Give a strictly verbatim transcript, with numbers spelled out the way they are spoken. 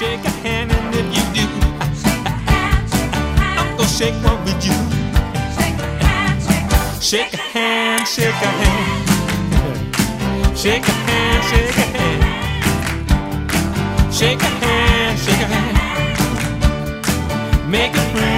shake a hand, and if you do, I'm gonna shake one with you. Shake a hand, shake a hand, shake a hand, shake a hand, shake a hand, shake a hand, make it free.